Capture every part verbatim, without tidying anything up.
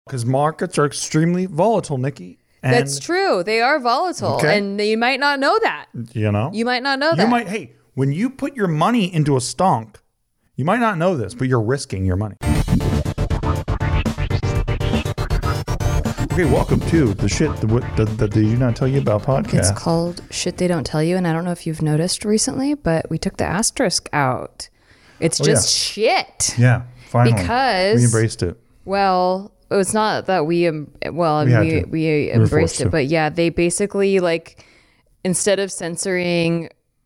Because markets are extremely volatile, Nikki. And, That's true. They are volatile. Okay. And you might not know that. You know? You might not know You that. might, hey, when you put your money into a stonk, you might not know this, but you're risking your money. Okay, welcome to the shit that, that, that did you not tell you about podcast. It's called Shit They Don't Tell You. And I don't know if you've noticed recently, but we took the asterisk out. It's Oh, just yeah. shit. Yeah, finally. Because- we embraced it. Well, it's not that we, um, well, We had we, to. we, We were embraced forced it, to. but yeah, they basically like, instead of censoring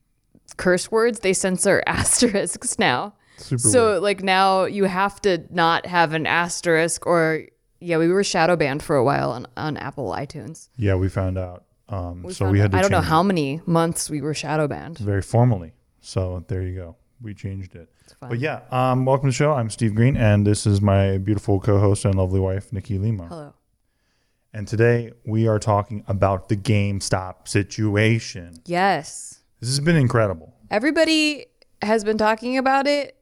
curse words, they censor asterisks now. Super so weird. like now you have to not have an asterisk or, yeah, we were shadow banned for a while on, on Apple iTunes. Yeah, we found out. Um, We so found we out- had to I don't know change how it many months we were shadow banned. very formally. So there you go. We changed it. fine. But yeah, um, welcome to the show. I'm Steve Green, and this is my beautiful co-host and lovely wife, Nikki Lima. Hello. And today we are talking about the GameStop situation. Yes. This has been incredible. Everybody has been talking about it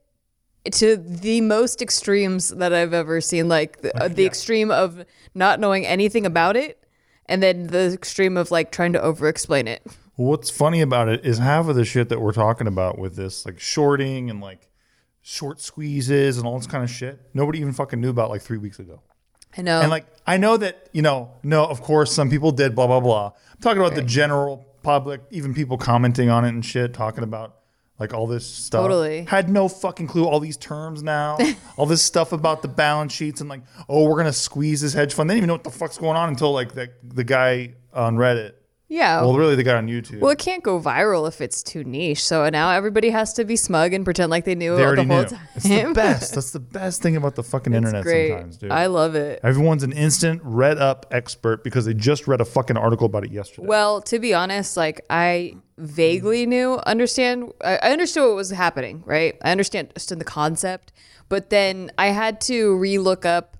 to the most extremes that I've ever seen. Like the, uh, the yeah. extreme of not knowing anything about it, and then the extreme of like trying to over explain it. What's funny about it is half of the shit that we're talking about with this, like shorting and like short squeezes and all this kind of shit, nobody even fucking knew about like three weeks ago. I know. And like, I know that, you know, no, of course, some people did, blah, blah, blah. I'm talking about the Right. general public, even people commenting on it and shit, talking about like all this stuff. Totally. Had no fucking clue all these terms now, all this stuff about the balance sheets and like, oh, we're going to squeeze this hedge fund. They didn't even know what the fuck's going on until like the, the guy on Reddit. yeah. Well, really the guy on YouTube. Well, it can't go viral if it's too niche. So now everybody has to be smug and pretend like they knew they it already the whole knew. time. It's the best. That's the best thing about the fucking It's internet great. sometimes, dude. I love it. Everyone's an instant read up expert because they just read a fucking article about it yesterday. Well, to be honest, like I vaguely knew, understand, I I understood what was happening, right? I understand, understood the concept, but then I had to re-look up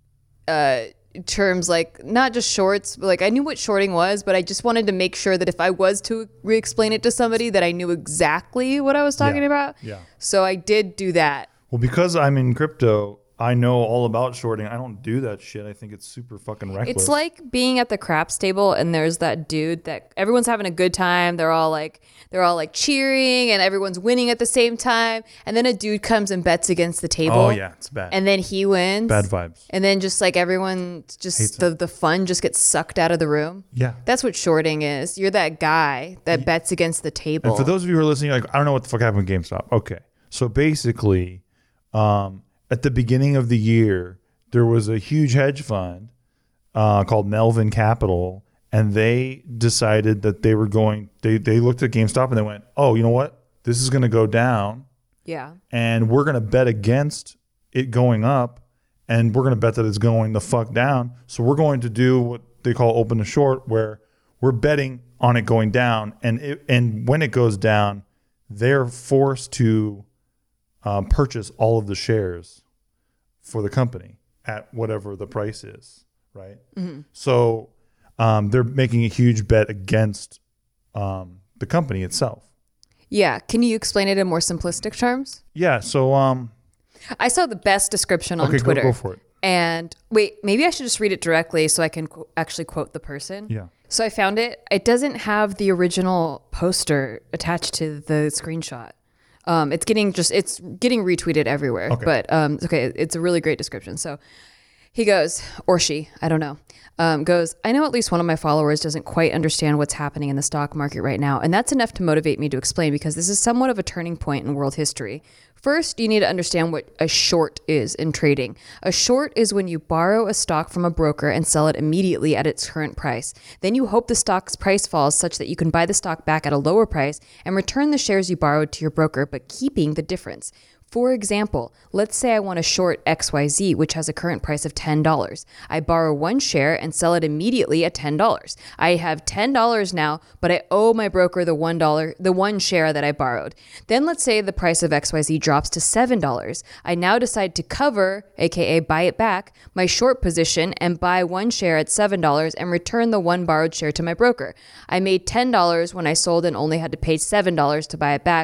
uh, terms like not just shorts, but like I knew what shorting was, but I just wanted to make sure that if I was to re-explain it to somebody, that I knew exactly what I was talking Yeah. about. Yeah. So I did do that. Well, because I'm in crypto, I know all about shorting. I don't do that shit. I think it's super fucking reckless. It's like being at the craps table and there's that dude that everyone's having a good time. They're all like they're all like cheering and everyone's winning at the same time. And then a dude comes and bets against the table. oh yeah, it's bad. And then he wins. Bad vibes. And then just like everyone Hates just the, the fun just gets sucked out of the room. Yeah. That's what shorting is. You're that guy that bets against the table. And for those of you who are listening, like, I don't know what the fuck happened with GameStop. Okay. So basically, um, at the beginning of the year, there was a huge hedge fund uh, called Melvin Capital, and they decided that they were going, they, they looked at GameStop and they went, oh, you know what? This is going to go down, yeah. and we're going to bet against it going up, and we're going to bet that it's going the fuck down. So we're going to do what they call open to short, where we're betting on it going down, and it, and when it goes down, they're forced to um, purchase all of the shares for the company at whatever the price is, right? Mm-hmm. So um, they're making a huge bet against um, the company itself. Yeah. Can you explain it in more simplistic terms? Yeah. So um, I saw the best description on okay, Twitter. go, go for it. And wait, maybe I should just read it directly so I can qu- actually quote the person. Yeah. So I found it. It doesn't have the original poster attached to the screenshot. Um, it's getting just it's getting retweeted everywhere. Okay. But um, it's okay, it's a really great description. So he goes, or she, I don't know, um, goes, I know at least one of my followers doesn't quite understand what's happening in the stock market right now. And that's enough to motivate me to explain because this is somewhat of a turning point in world history. First, you need to understand what a short is in trading. A short is when you borrow a stock from a broker and sell it immediately at its current price. Then you hope the stock's price falls such that you can buy the stock back at a lower price and return the shares you borrowed to your broker, but keeping the difference. For example, let's say I want to short X Y Z, which has a current price of ten dollars. I borrow one share and sell it immediately at ten dollars. I have ten dollars now, but I owe my broker the one dollar, the one share that I borrowed. Then let's say the price of X Y Z drops to seven dollars. I now decide to cover, aka buy it back, my short position and buy one share at seven dollars and return the one borrowed share to my broker. I made ten dollars when I sold and only had to pay seven dollars to buy it back.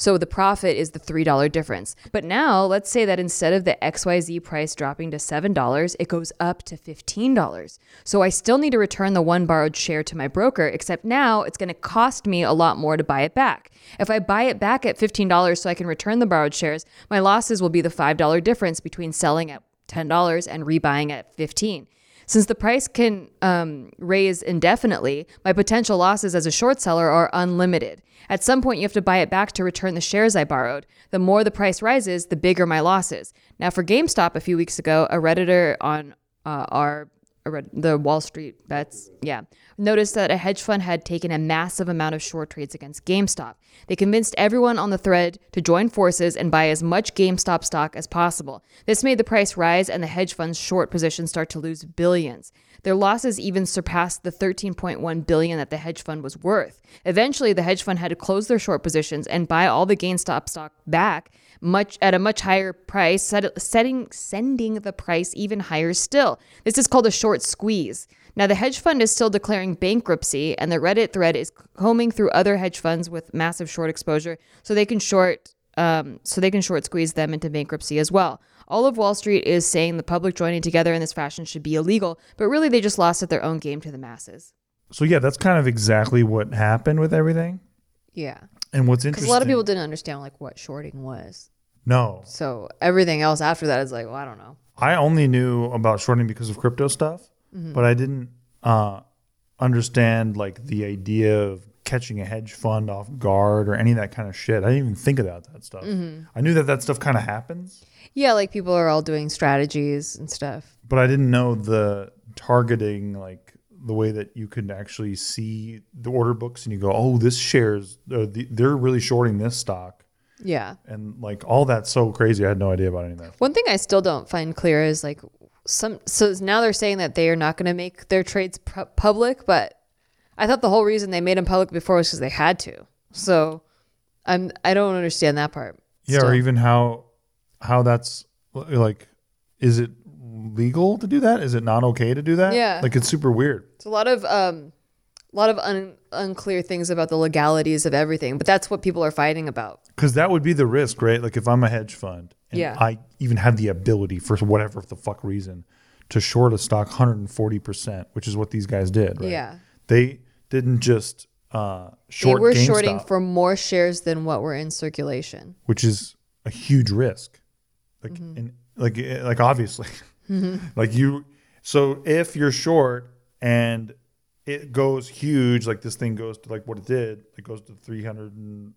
So the profit is the three dollars difference. But now let's say that instead of the X Y Z price dropping to seven dollars, it goes up to fifteen dollars. So I still need to return the one borrowed share to my broker, except now it's going to cost me a lot more to buy it back. If I buy it back at fifteen dollars so I can return the borrowed shares, my losses will be the five dollars difference between selling at ten dollars and rebuying at fifteen dollars. Since the price can um, raise indefinitely, my potential losses as a short seller are unlimited. At some point, you have to buy it back to return the shares I borrowed. The more the price rises, the bigger my losses. Now, for GameStop a few weeks ago, a Redditor on uh, our the Wall Street Bets, yeah, noticed that a hedge fund had taken a massive amount of short trades against GameStop. They convinced everyone on the thread to join forces and buy as much GameStop stock as possible. This made the price rise and the hedge fund's short position start to lose billions. Their losses even surpassed the thirteen point one billion dollars that the hedge fund was worth. Eventually, the hedge fund had to close their short positions and buy all the GameStop stock back much at a much higher price, set, setting sending the price even higher still. This is called a short squeeze. Now, the hedge fund is still declaring bankruptcy, and the Reddit thread is combing through other hedge funds with massive short exposure, so they can short, um, so they can short squeeze them into bankruptcy as well. All of Wall Street is saying the public joining together in this fashion should be illegal, but really they just lost at their own game to the masses. So yeah, that's kind of exactly what happened with everything. Yeah. And what's interesting, because a lot of people didn't understand like what shorting was. No. So everything else after that is like, well, I don't know. I only knew about shorting because of crypto stuff, mm-hmm. but I didn't uh, understand like the idea of catching a hedge fund off guard or any of that kind of shit. I didn't even think about that stuff. Mm-hmm. I knew that that stuff kind of happens. Yeah, like people are all doing strategies and stuff. But I didn't know the targeting, like the way that you could actually see the order books and you go, oh, this shares, uh, the, they're really shorting this stock. Yeah. And like all that's so crazy. I had no idea about any of that. One thing I still don't find clear is like some, so now they're saying that they are not going to make their trades pu- public, but I thought the whole reason they made them public before was because they had to. So I'm, I don't understand that part. Yeah. Still. Or even how, how that's like, is it legal to do that? Is it not okay to do that? Yeah. Like it's super weird. It's a lot of, um, a lot of un- unclear things about the legalities of everything, but that's what people are fighting about. Because that would be the risk, right? Like if I'm a hedge fund and yeah. I even have the ability for whatever the fuck reason to short a stock one hundred forty percent, which is what these guys did, right? Yeah. They didn't just uh, short They were GameStop, shorting for more shares than what were in circulation. which is a huge risk. Like, mm-hmm. in, like, like obviously, mm-hmm. like you. So if you're short and it goes huge, like this thing goes to like what it did, it goes to three hundred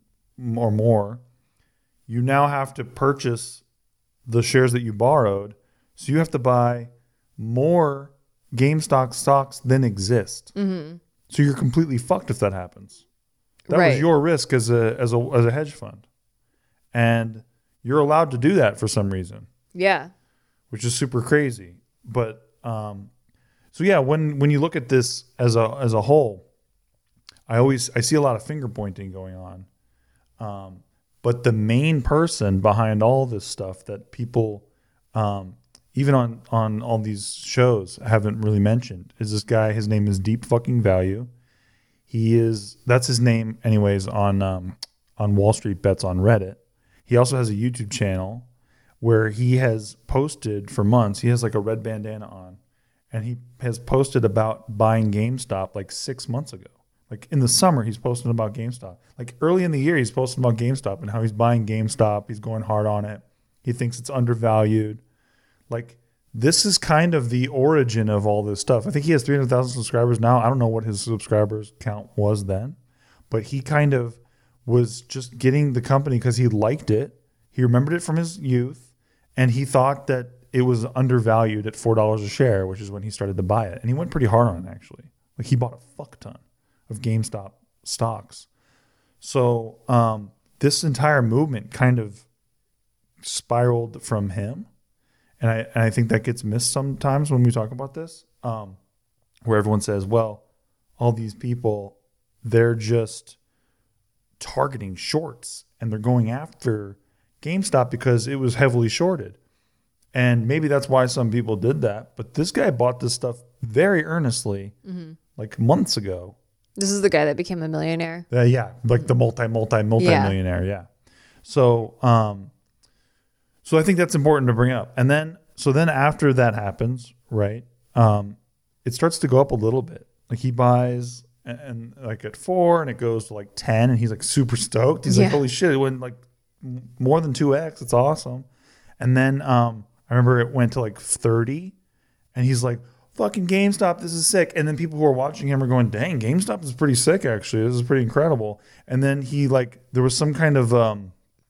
or more, you now have to purchase the shares that you borrowed. So you have to buy more GameStop stocks than exist. Mm-hmm. So you're completely fucked if that happens. That right. was your risk as a as a as a hedge fund, and you're allowed to do that for some reason. Yeah, which is super crazy. But um, so yeah, when when you look at this as a as a whole, I always I see a lot of finger pointing going on. Um, but the main person behind all this stuff that people, um, even on, on all these shows, haven't really mentioned is this guy. His name is Deep Fucking Value. He is that's his name, anyways, on um, on Wall Street Bets on Reddit. He also has a YouTube channel where he has posted for months. He has like a red bandana on, and he has posted about buying GameStop like six months ago. Like in the summer, he's posting about GameStop. Like early in the year, he's posting about GameStop and how he's buying GameStop. He's going hard on it. He thinks it's undervalued. Like this is kind of the origin of all this stuff. I think he has three hundred thousand subscribers now. I don't know what his subscribers count was then, but he kind of was just getting the company because he liked it. He remembered it from his youth, and he thought that it was undervalued at four dollars a share, which is when he started to buy it. And he went pretty hard on it, actually. Like he bought a fuck ton of GameStop stocks. So um, this entire movement kind of spiraled from him. And I and I think that gets missed sometimes when we talk about this, um, where everyone says, well, all these people, they're just targeting shorts and they're going after GameStop because it was heavily shorted. And maybe that's why some people did that. But this guy bought this stuff very earnestly, mm-hmm. like months ago. This is the guy that became a millionaire? Uh, yeah, like the multi, multi, multi-millionaire, yeah. yeah. So, um, so I think that's important to bring up. And then, so then after that happens, right? Um, it starts to go up a little bit. Like he buys and, and like at four and it goes to like ten and he's like super stoked. He's Yeah. like, holy shit, it went like m- more than two X. It's awesome. And then, um, I remember it went to like thirty and he's like, fucking GameStop, this is sick. And then people who are watching him are going, dang, GameStop is pretty sick, actually. This is pretty incredible. And then he like, there was some kind of, um,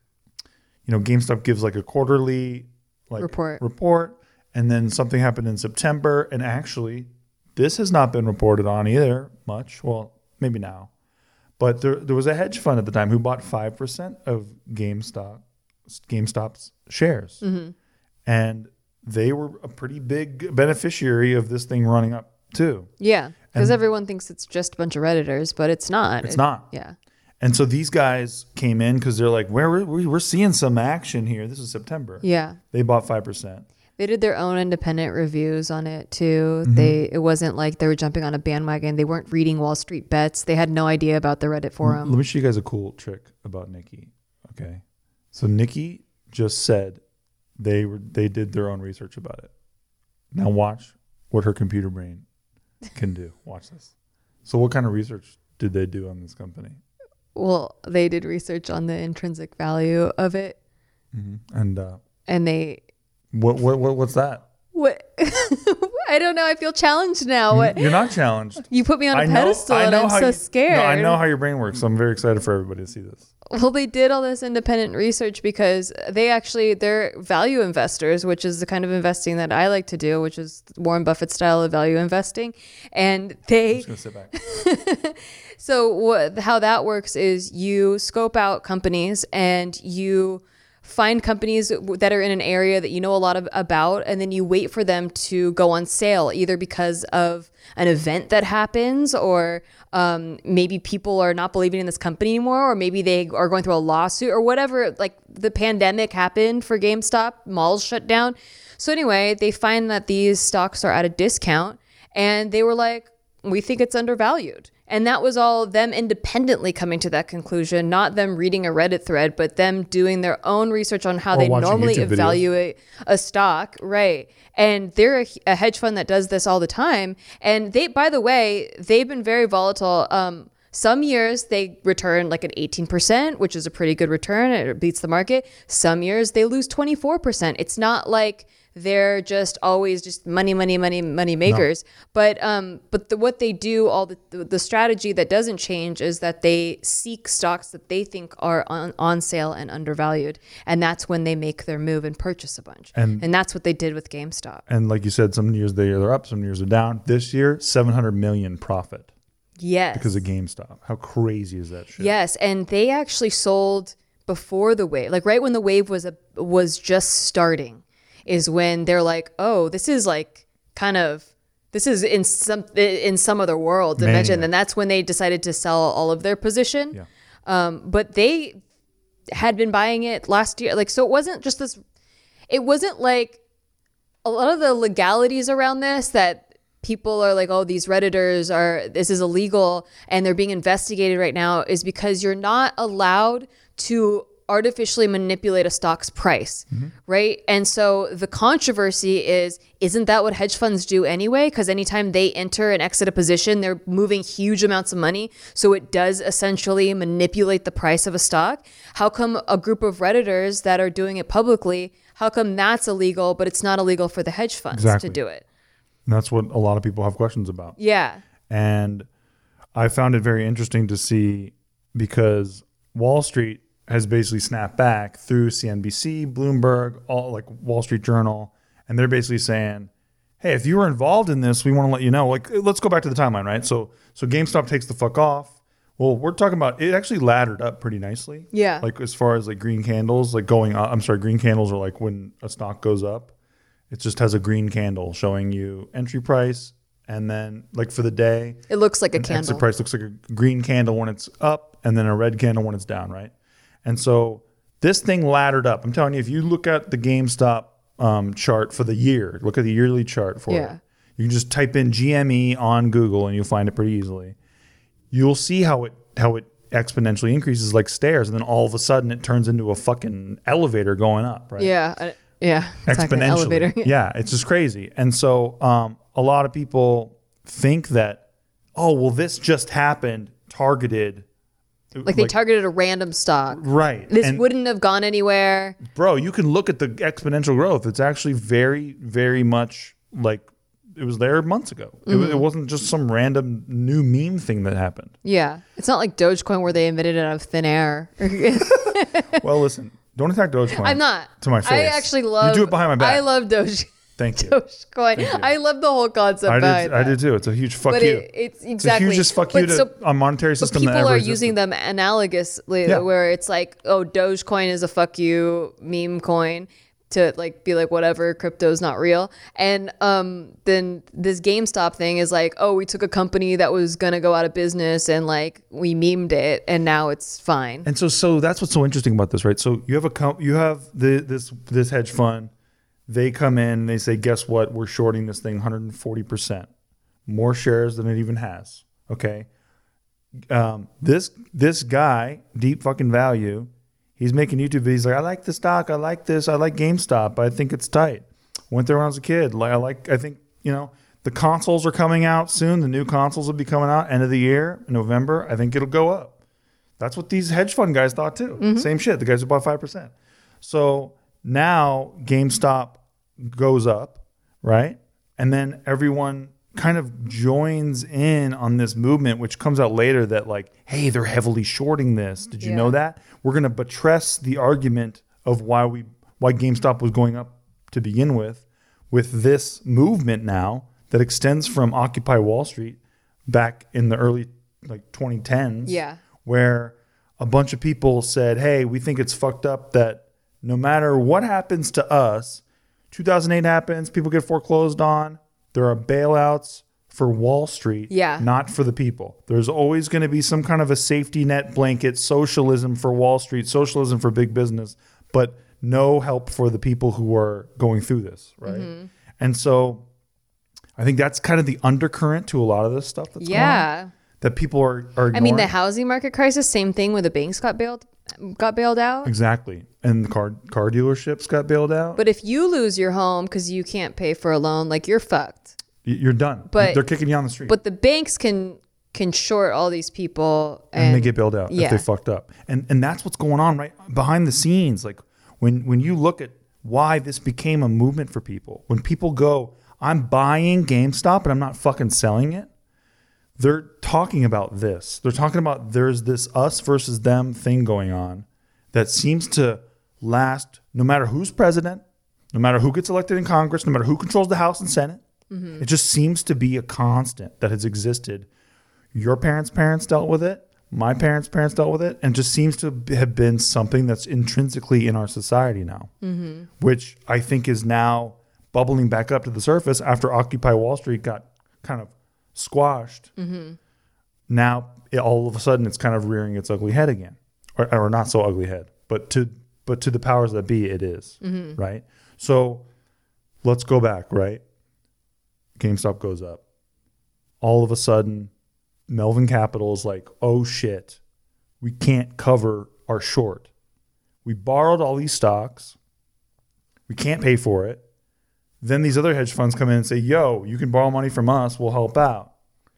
you know, GameStop gives like a quarterly like Report. report. And then something happened in September. And actually, this has not been reported on either much. Well, maybe now. But there, there was a hedge fund at the time who bought five percent of GameStop, GameStop's shares. Mm-hmm. And they were a pretty big beneficiary of this thing running up too. Yeah, because And- everyone thinks it's just a bunch of Redditors, but it's not. It's It- not. Yeah. And so these guys came in because they're like, "Where we're, we're seeing some action here." This is September. Yeah. They bought five percent. They did their own independent reviews on it too. Mm-hmm. They it wasn't like they were jumping on a bandwagon. They weren't reading Wall Street Bets. They had no idea about the Reddit forum. Let me show you guys a cool trick about Nikki. Okay, so Nikki just said they were they did their own research about it. Now watch what her computer brain can do. Watch this. So what kind of research did they do on this company? Well, they did research on the intrinsic value of it, Mm-hmm. And uh, and they what what what what's that? what I don't know. I feel challenged now. What You're not challenged. you put me on a I know, pedestal, I and know I'm how so you, scared. No, I know how your brain works. So I'm very excited for everybody to see this. Well, they did all this independent research because they actually, they're value investors, which is the kind of investing that I like to do, which is Warren Buffett style of value investing. And I'm they, just gonna sit back. so what, how that works is you scope out companies and you find companies that are in an area that you know a lot of, about, and then you wait for them to go on sale, either because of an event that happens, or um, maybe people are not believing in this company anymore, or maybe they are going through a lawsuit or whatever. Like the pandemic happened for GameStop, malls shut down. So anyway, they find that these stocks are at a discount, and they were like, we think it's undervalued. And that was all them independently coming to that conclusion, not them reading a Reddit thread, but them doing their own research on how Or they watching normally YouTube videos. evaluate a stock. Right. And they're a, a hedge fund that does this all the time. And they, by the way, they've been very volatile. Um, some years they return like an eighteen percent, which is a pretty good return. It beats the market. Some years they lose twenty-four percent. It's not like they're just always just money, money, money, money makers. No. But um, but the, what they do, all the, the the strategy that doesn't change is that they seek stocks that they think are on, on sale and undervalued, and that's when they make their move and purchase a bunch. And, and that's what they did with GameStop. And like you said, some years they're up, some years are down. This year, seven hundred million profit. Yes. Because of GameStop. How crazy is that shit? Yes, and they actually sold before the wave, like right when the wave was a was just starting. Is when they're like, oh, this is like kind of, this is in some in some other world dimension. And that's when they decided to sell all of their position. Yeah. Um, but they had been buying it last year. Like, so it wasn't just this, it wasn't like a lot of the legalities around this that people are like, oh, these Redditors are, this is illegal and they're being investigated right now, is because you're not allowed to artificially manipulate a stock's price, mm-hmm. right? And so the controversy is, isn't that what hedge funds do anyway? Because anytime they enter and exit a position, they're moving huge amounts of money. So it does essentially manipulate the price of a stock. How come a group of Redditors that are doing it publicly, how come that's illegal, but it's not illegal for the hedge funds exactly. to do it? And that's what a lot of people have questions about. Yeah. And I found it very interesting to see, because Wall Street has basically snapped back through C N B C, Bloomberg, all like Wall Street Journal. And they're basically saying, hey, if you were involved in this, we want to let you know. Like, let's go back to the timeline, right? So so GameStop takes the fuck off. Well, we're talking about, it actually laddered up pretty nicely. Yeah. Like as far as like green candles, like going up. I'm sorry, green candles are like when a stock goes up. It just has a green candle showing you entry price. And then like for the day, it looks like a an candle. Exit price looks like a green candle when it's up, and then a red candle when it's down, right? And so this thing laddered up. I'm telling you, if you look at the GameStop um, chart for the year, look at the yearly chart for yeah. it. You can just type in G M E on Google and you'll find it pretty easily. You'll see how it how it exponentially increases like stairs, and then all of a sudden it turns into a fucking elevator going up, right? Yeah. Uh, yeah. It's like an Exponentially. elevator. Yeah, it's just crazy. And so um, a lot of people think that, oh, well, this just happened targeted. Like they targeted a random stock. Right. This And wouldn't have gone anywhere. bro, you can look at the exponential growth. It's actually very, very much like it was there months ago. Mm-hmm. It, it wasn't just some random new meme thing that happened. Yeah. It's not like Dogecoin where they invented it out of thin air. Well, listen, don't attack Dogecoin. I'm not. To my face. I actually love. You do it behind my back. I love Doge. Thank you. Dogecoin. Thank you. I love the whole concept. I behind do, that. I do too. It's a huge fuck But you. it, it's exactly It's the hugest fuck but you to so, a monetary But system people that ever are existed. using them analogously, Yeah. where it's like, oh, Dogecoin is a fuck you meme coin to like be like whatever, crypto's not real. And um, then this GameStop thing is like, oh, we took a company that was gonna go out of business and like we memed it, and now it's fine. And so, so that's what's so interesting about this, right? So you have a com- you have the this this hedge fund. They come in and they say, guess what? We're shorting this thing one hundred forty percent, more shares than it even has. Okay, um, this this guy, Deep Fucking Value, he's making YouTube videos. He's like, I like the stock. I like this. I like GameStop. I think it's tight. Went there when I was a kid. Like I like. I think you know the consoles are coming out soon. The new consoles will be coming out end of the year, November. I think it'll go up. That's what these hedge fund guys thought too. Mm-hmm. Same shit. The guys who bought five percent. So now GameStop goes up, right? And then everyone kind of joins in on this movement, which comes out later that like, hey, they're heavily shorting this. Did you Yeah. know that? We're going to buttress the argument of why we why GameStop was going up to begin with, with this movement now that extends from Occupy Wall Street back in the early like twenty tens. Yeah. Where a bunch of people said, hey, we think it's fucked up that no matter what happens to us, two thousand eight happens, people get foreclosed on. There are bailouts for Wall Street, Yeah. not for the people. There's always going to be some kind of a safety net blanket, socialism for Wall Street, socialism for big business, but no help for the people who are going through this, right? Mm-hmm. And so I think that's kind of the undercurrent to a lot of this stuff that's going on. Yeah. That people are, are ignoring. I mean, the housing market crisis, same thing where the banks got bailed got bailed out. Exactly. And the car car dealerships got bailed out. But if you lose your home because you can't pay for a loan, like you're fucked. Y- You're done. But- They're kicking you on the street. But the banks can can short all these people, and, and they get bailed out yeah. if they fucked up. And and that's what's going on right behind the scenes. Like when when you look at why this became a movement for people, when people go, I'm buying GameStop and I'm not fucking selling it, they're talking about this. They're talking about there's this us versus them thing going on that seems to last no matter who's president, no matter who gets elected in Congress, no matter who controls the House and Senate. Mm-hmm. It just seems to be a constant that has existed. Your parents' parents dealt with it. My parents' parents dealt with it. And just seems to have been something that's intrinsically in our society now, mm-hmm. which I think is now bubbling back up to the surface after Occupy Wall Street got kind of squashed. Mm-hmm. Now, it, all of a sudden, it's kind of rearing its ugly head again. Or, or not so ugly head, but to but to the powers that be, it is, mm-hmm. right? So let's go back, right? GameStop goes up. All of a sudden, Melvin Capital is like, oh shit, we can't cover our short. We borrowed all these stocks. We can't pay for it. Then these other hedge funds come in and say, yo, you can borrow money from us. We'll help out.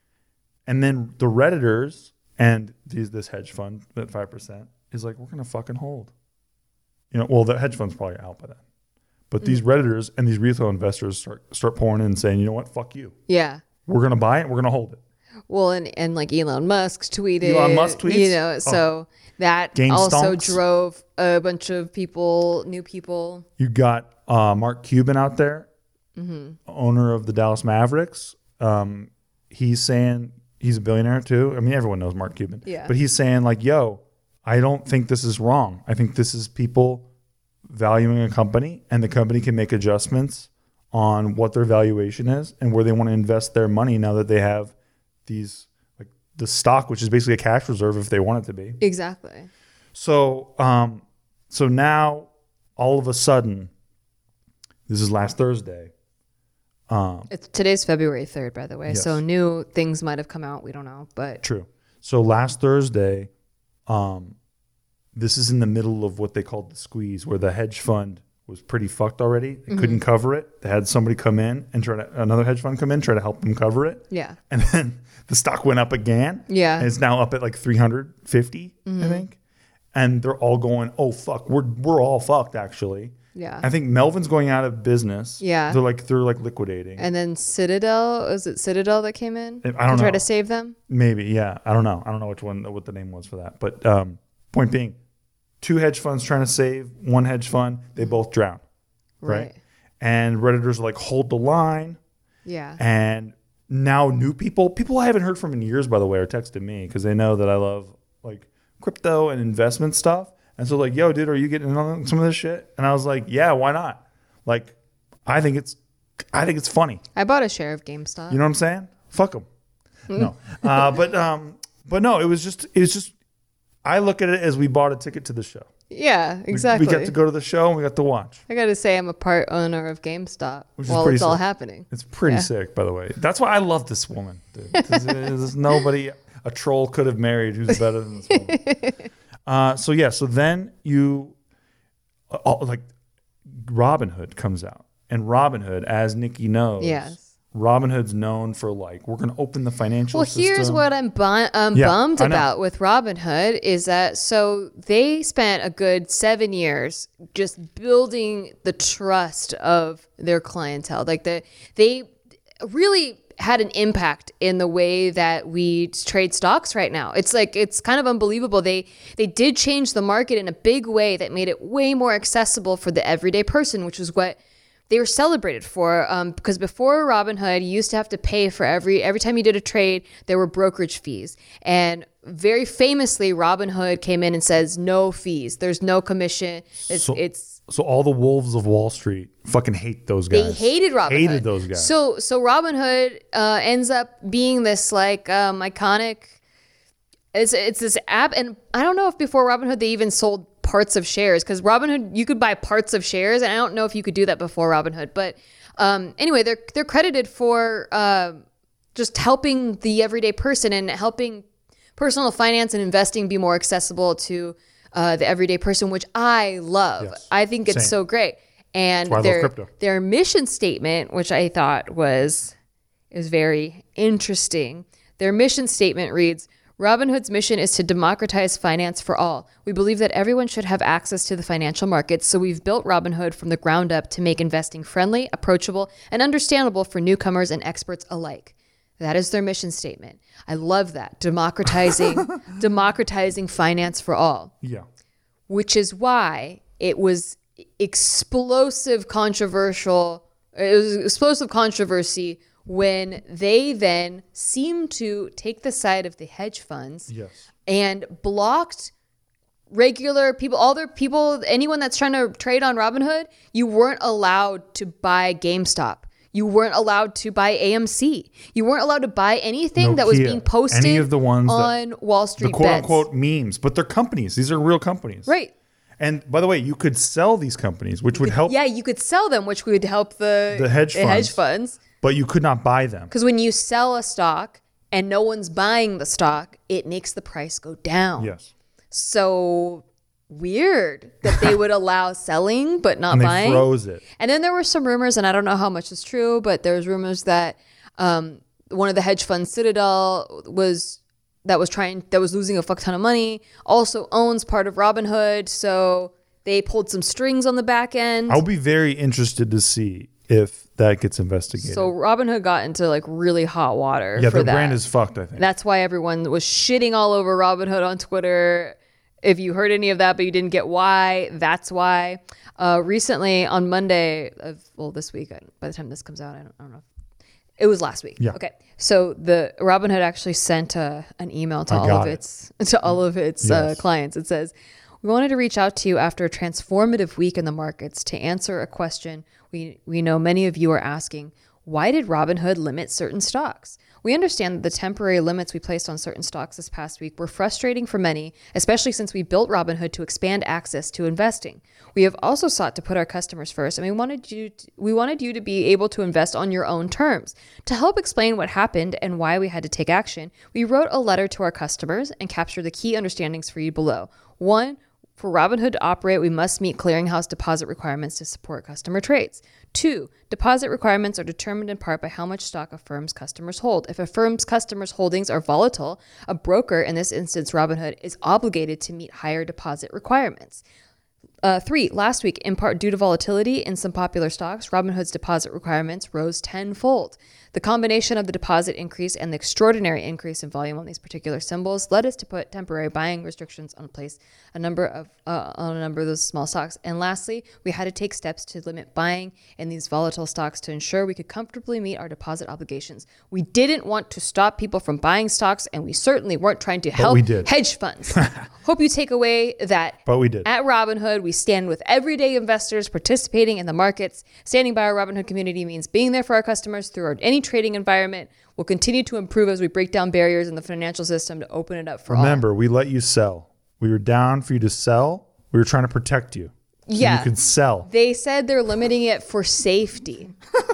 And then the Redditors and these, this hedge fund at five percent is like, we're going to fucking hold. You know, well, the hedge fund's probably out by then. But these Redditors and these retail investors start start pouring in and saying, you know what, fuck you. Yeah. We're going to buy it. We're going to hold it. Well, and, and like Elon Musk tweeted. Elon Musk tweets? You know, so oh. that Game also stonks. drove a bunch of people, new people. You got uh, Mark Cuban out there, mm-hmm. owner of the Dallas Mavericks. Um, he's saying he's a billionaire too. I mean, everyone knows Mark Cuban. Yeah. But he's saying like, yo, I don't think this is wrong. I think this is people valuing a company, and the company can make adjustments on what their valuation is and where they want to invest their money now that they have these, like the stock, which is basically a cash reserve if they want it to be. Exactly. So, um, so now all of a sudden, this is last Thursday. Um, It's today's February third, by the way. Yes. So new things might have come out. We don't know, but True. So last Thursday, Um, this is in the middle of what they called the squeeze, where the hedge fund was pretty fucked already. They mm-hmm. couldn't cover it. They had somebody come in and try to, another hedge fund come in, try to help them cover it. Yeah. And then the stock went up again. Yeah. And it's now up at like three hundred fifty, mm-hmm. I think. And they're all going, oh, fuck, we're we're all fucked, actually. Yeah. I think Melvin's going out of business. Yeah. They're like, they're like liquidating. And then Citadel, was it Citadel that came in? I don't know. To try to save them? Maybe, yeah. I don't know. I don't know which one, what the name was for that. But um, point being, two hedge funds trying to save one hedge fund, they both drown. Right. right. And Redditors are like, hold the line. Yeah. And now new people, people I haven't heard from in years, by the way, are texting me because they know that I love like crypto and investment stuff. And so like, yo, dude, are you getting in on some of this shit? And I was like, yeah, why not? Like, I think it's, I think it's funny. I bought a share of GameStop. You know what I'm saying? Fuck them. No. Uh, but, um, but no, it was just, it was just, I look at it as we bought a ticket to the show. Yeah, exactly. We, we got to go to the show and we got to watch. I got to say I'm a part owner of GameStop Which while it's sick. all happening. It's pretty yeah. sick, by the way. That's why I love this woman, dude. There's, there's nobody a troll could have married who's better than this woman. Uh, so yeah, so then you, uh, like, Robinhood comes out, and Robinhood, as Nikki knows, yes, Robinhood's known for like we're going to open the financial. Well, system. here's what I'm, bu- I'm yeah, bummed about with Robinhood is that so they spent a good seven years just building the trust of their clientele, like the they really had an impact in the way that we trade stocks right now. It's like, it's kind of unbelievable. They they did change the market in a big way that made it way more accessible for the everyday person, which is what they were celebrated for. Um, because before Robinhood, you used to have to pay for every, every time you did a trade, there were brokerage fees. And very famously, Robinhood came in and says, no fees. There's no commission. It's, so, it's, so all the wolves of Wall Street fucking hate those guys. They hated Robinhood. Hated those guys. So so Robinhood uh, ends up being this like um, iconic. It's it's this app, and I don't know if before Robinhood they even sold parts of shares, because Robinhood you could buy parts of shares, and I don't know if you could do that before Robinhood. But um, anyway, they're they're credited for uh, just helping the everyday person and helping personal finance and investing be more accessible to uh, the everyday person, which I love. Yes. I think it's Same. so great. And That's why I their love crypto. their mission statement, which I thought was is very interesting. Their mission statement reads, Robinhood's mission is to democratize finance for all. We believe that everyone should have access to the financial markets, so we've built Robinhood from the ground up to make investing friendly, approachable, and understandable for newcomers and experts alike. That is their mission statement. I love that. Democratizing democratizing finance for all. Yeah. Which is why it was explosive controversial it was explosive controversy when they then seemed to take the side of the hedge funds yes. and blocked regular people, all their people, anyone that's trying to trade on Robinhood. You weren't allowed to buy GameStop. You weren't allowed to buy A M C. You weren't allowed to buy anything Nokia, that was being posted any of the ones on that, Wall Street the quote bets. unquote memes, but they're companies. These are real companies. Right. And by the way, you could sell these companies, which would help. Yeah, you could sell them, which would help the, the hedge the funds. hedge funds. But you could not buy them. Because when you sell a stock and no one's buying the stock, it makes the price go down. Yes. So weird that they would allow selling but not and they buying. froze it. And then there were some rumors, and I don't know how much is true, but there's rumors that um, one of the hedge funds, Citadel, was that was trying that was losing a fuck ton of money, also owns part of Robinhood, so they pulled some strings on the back end. I'll be very interested to see if that gets investigated. So Robinhood got into like really hot water. Yeah, for their that. brand is fucked, I think. That's why everyone was shitting all over Robinhood on Twitter. If you heard any of that, but you didn't get why, that's why. Uh, recently, on Monday, of, well, this week, by the time this comes out, I don't, I don't know. It was last week. Yeah. Okay. So the Robinhood actually sent a, an email to I all got of it. its to all of its Yes. uh, clients. It says, "We wanted to reach out to you after a transformative week in the markets to answer a question we we know many of you are asking. Why did Robinhood limit certain stocks? We understand that the temporary limits we placed on certain stocks this past week were frustrating for many, especially since we built Robinhood to expand access to investing. We have also sought to put our customers first, and we wanted you to, we wanted you to be able to invest on your own terms. To help explain what happened and why we had to take action, we wrote a letter to our customers and captured the key understandings for you below. One, for Robinhood to operate, we must meet clearinghouse deposit requirements to support customer trades. Two, deposit requirements are determined in part by how much stock a firm's customers hold. If a firm's customers' holdings are volatile, a broker, in this instance Robinhood, is obligated to meet higher deposit requirements. Uh, three, last week, in part due to volatility in some popular stocks, Robinhood's deposit requirements rose tenfold. The combination of the deposit increase and the extraordinary increase in volume on these particular symbols led us to put temporary buying restrictions on place a number of uh, on a number of those small stocks. And lastly, we had to take steps to limit buying in these volatile stocks to ensure we could comfortably meet our deposit obligations. We didn't want to stop people from buying stocks, and we certainly weren't trying to help we did. hedge funds. Hope you take away that But we did. at Robinhood, we stand with everyday investors participating in the markets. Standing by our Robinhood community means being there for our customers through our, any trading environment. We'll continue to improve as we break down barriers in the financial system to open it up for all. Remember, we let you sell. We were down for you to sell. We were trying to protect you. So Yeah. you could sell. They said they're limiting it for safety.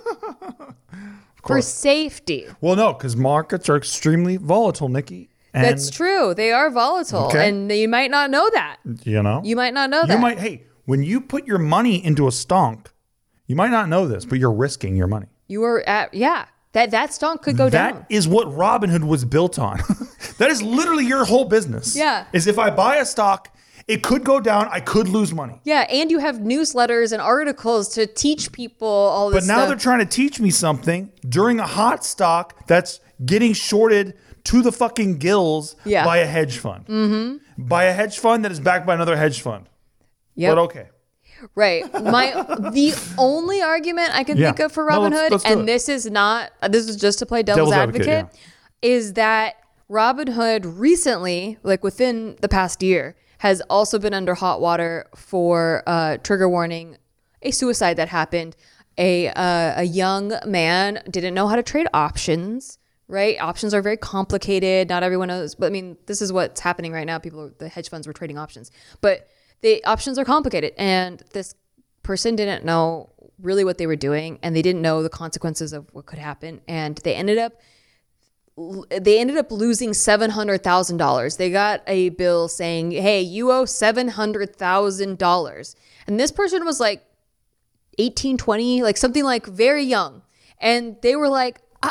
For safety. Well, no, because markets are extremely volatile, Nikki. And, That's true. They are volatile. Okay. And you might not know that. you know, You might not know you that. might, hey, when you put your money into a stonk, you might not know this, but you're risking your money. You are at, yeah. That, that stock could go That down. is what Robinhood was built on. That is literally your whole business. Yeah. Is if I buy a stock, it could go down. I could lose money. Yeah, and you have newsletters and articles to teach people all this But now stuff. they're trying to teach me something during a hot stock that's getting shorted to the fucking gills Yeah. by a hedge fund. Mm-hmm. By a hedge fund that is backed by another hedge fund. Yep. But okay. Right. My the only argument I can Yeah. think of for No, let's- Robinhood, let's do and it. this is not this is just to play devil's, Devil's advocate, advocate, is that Robinhood recently, like within the past year, has also been under hot water for uh, trigger warning a suicide that happened. A uh, a young man didn't know how to trade options. Right, options are very complicated. Not everyone knows, but I mean, this is what's happening right now. People, the hedge funds were trading options, but the options are complicated, and this person didn't know really what they were doing, and they didn't know the consequences of what could happen, and they ended up they ended up losing seven hundred thousand dollars. They got a bill saying, "Hey, you owe seven hundred thousand dollars," and this person was like eighteen, twenty, like something like very young, and they were like, I,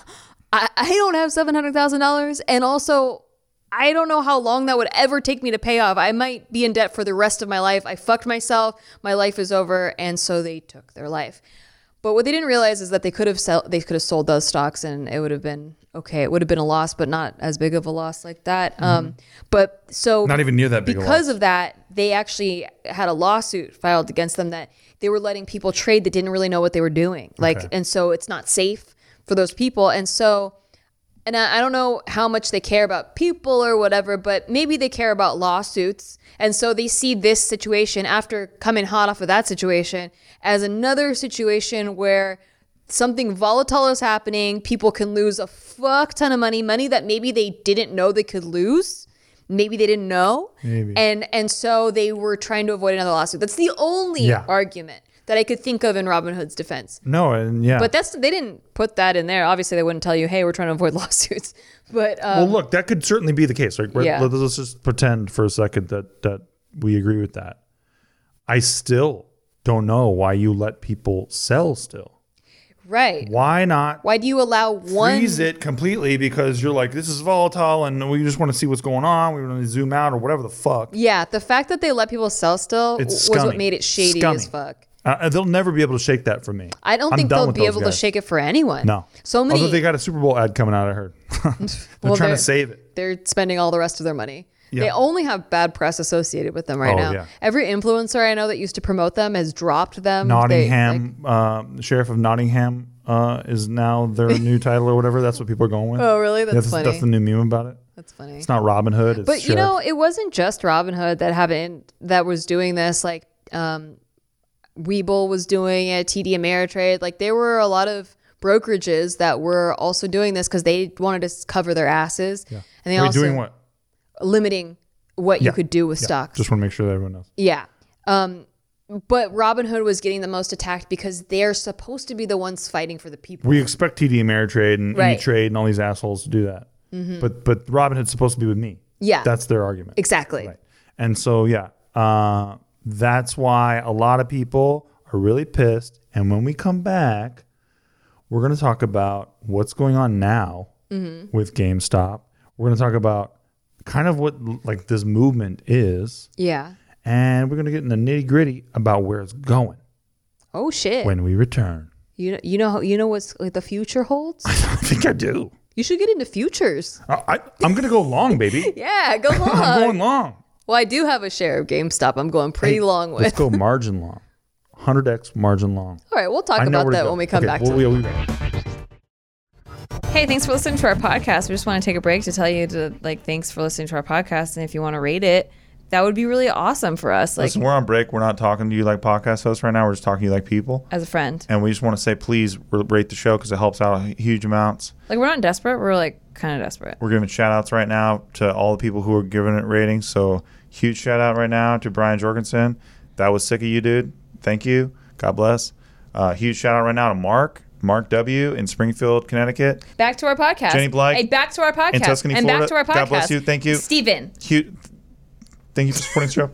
I, I don't have seven hundred thousand dollars, and also I don't know how long that would ever take me to pay off. I might be in debt for the rest of my life. I fucked myself. My life is over. And so they took their life. But what they didn't realize is that they could have sell, they could have sold those stocks and it would have been okay. It would have been a loss, but not as big of a loss like that. Mm-hmm. Um, but so Not even near that big a because loss. of that, they actually had a lawsuit filed against them that they were letting people trade that didn't really know what they were doing. Like, Okay. and so it's not safe for those people. And so And I I don't know how much they care about people or whatever, but maybe they care about lawsuits. And so they see this situation after coming hot off of that situation as another situation where something volatile is happening. People can lose a fuck ton of money, money that maybe they didn't know they could lose. Maybe they didn't know. Maybe. And and so they were trying to avoid another lawsuit. That's the only Yeah. argument that I could think of in Robinhood's defense. No, and yeah. But that's they didn't put that in there. Obviously, they wouldn't tell you, "Hey, we're trying to avoid lawsuits." But um, well, look, that could certainly be the case. Like, Yeah. let's, let's just pretend for a second that that we agree with that. I still don't know why you let people sell still. right? Why not Why do you allow one? freeze it completely because you're like, this is volatile and we just want to see what's going on. We want to zoom out or whatever the fuck. Yeah, the fact that they let people sell still It's was what scummy. made it shady Scummy. as fuck. Uh, they'll never be able to shake that from me. I don't I'm think done they'll with be those able to guys. shake it for anyone. No. So many. Although they got a Super Bowl ad coming out, I heard. they're Well, trying they're- to save it. They're spending all the rest of their money. They Yeah. only have bad press associated with them right Oh, now. yeah. Every influencer I know that used to promote them has dropped them. They- Nottingham, uh, the Sheriff of Nottingham uh, is now their new title or whatever. That's what people are going with. oh, really? That's, that's, funny. that's the new meme about it. That's funny. It's not Robin Hood. It's But you Sheriff. know, it wasn't just Robinhood that happened that was doing this. Like, um, Webull was doing it, T D Ameritrade. Like, there were a lot of brokerages that were also doing this because they wanted to cover their asses. Yeah. And they Wait, also doing what? limiting what Yeah. you could do with Yeah. stocks. Just want to make sure that everyone knows. Yeah. Um, but Robinhood was getting the most attacked because they're supposed to be the ones fighting for the people. We expect T D Ameritrade and Right. E-Trade and all these assholes to do that. Mm-hmm. But but Robinhood's supposed to be with me. Yeah. That's their argument. Exactly. Right. And so, yeah, uh, that's why a lot of people are really pissed. And when we come back, we're going to talk about what's going on now mm-hmm. with GameStop. We're going to talk about kind of what like this movement is. Yeah. And we're going to get in the nitty gritty about where it's going. Oh, shit. When we return. You know, you know, you know what's like the future holds? I think I do. You should get into futures. I, I, I'm going to go long, baby. Yeah, go long. I'm going long. Well, I do have a share of GameStop I'm going pretty Hey, long with. Let's go margin long. one hundred x margin long. All right, we'll talk I know about where to that go. when we come Okay, back we'll, to we'll, it. we'll, Hey, thanks for listening to our podcast. We just want to take a break to tell you to like thanks for listening to our podcast, and if you want to rate it, that would be really awesome for us. Like, Listen, we're on break. We're not talking to you like podcast hosts right now. We're just talking to you like people. As a friend. And we just want to say, please rate the show because it helps out huge amounts. Like, we're not desperate. We're like kind of desperate. We're giving shout outs right now to all the people who are giving it ratings. So huge shout out right now to Brian Jorgensen. That was sick of you, dude. Thank you. God bless. Uh, huge shout out right now to Mark. Mark W. in Springfield, Connecticut. Back to our podcast. Jenny Blythe. Hey, back to our podcast. In Tuscany, and Florida. back to our podcast. God bless you. Thank you. Steven. Huge. Thank you for supporting the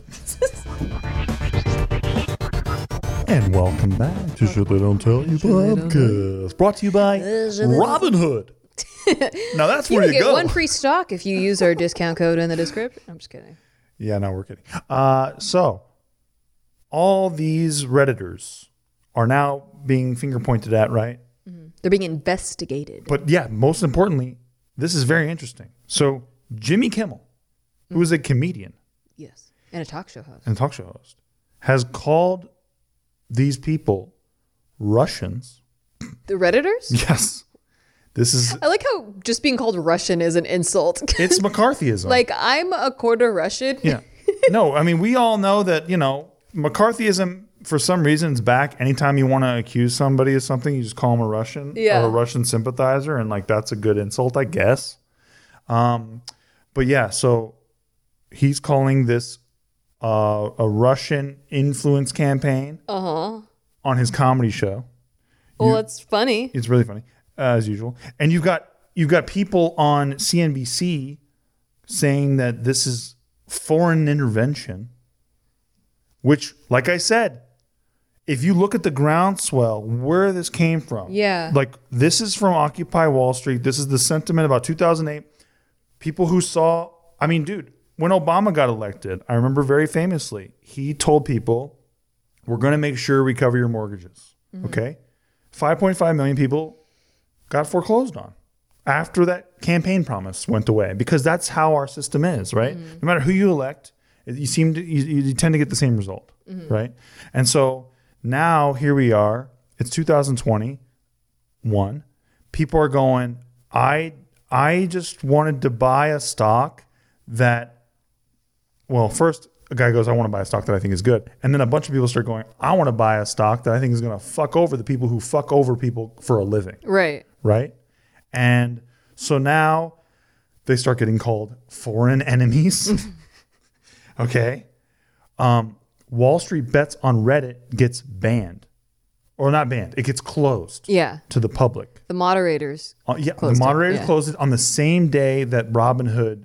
show. And welcome back to Shit They Don't Tell You podcast. Brought to you by Robinhood. Now that's You where can you get go. one free stock if you use our discount code in the description. I'm just kidding. Yeah, no, we're kidding. Uh, so, all these Redditors are now being finger pointed at, right? Mm-hmm. They're being investigated. But yeah, most importantly, this is very interesting. So, Jimmy Kimmel, who is a comedian Yes. And a talk show host. and a talk show host, has called these people Russians. The Redditors? Yes. This is, I like how just being called Russian is an insult. it's McCarthyism. Like, I'm a quarter Russian. Yeah. No, I mean, we all know that, you know, McCarthyism, for some reason, is back. Anytime you want to accuse somebody of something, you just call them a Russian Yeah. or a Russian sympathizer. And, like, that's a good insult, I guess. Um, but, yeah, so he's calling this uh, a Russian influence campaign Uh-huh. on his comedy show. Well, You- that's funny. It's really funny, uh, as usual. And you've got you've got people on C N B C saying that this is foreign intervention, which, like I said, if you look at the groundswell, where this came from, Yeah. like this is from Occupy Wall Street. This is the sentiment about two thousand eight. People who saw, I mean, dude, when Obama got elected, I remember very famously, he told people, we're going to make sure we cover your mortgages. Mm-hmm. Okay. five point five million people got foreclosed on after that campaign promise went away, because that's how our system is, right? Mm-hmm. No matter who you elect, you seem to, you, you tend to get the same result, mm-hmm. right? And so now here we are, it's two thousand twenty-one. People are going, I, I just wanted to buy a stock that, well, first a guy goes, I want to buy a stock that I think is good. And then a bunch of people start going, I want to buy a stock that I think is going to fuck over the people who fuck over people for a living. Right. Right? And so now they start getting called foreign enemies. Okay. Um, Wall Street Bets on Reddit gets banned. Or not banned. It gets closed Yeah. to the public. The moderators. Uh, yeah, the Closed it, moderator yeah. closed it on the same day that Robinhood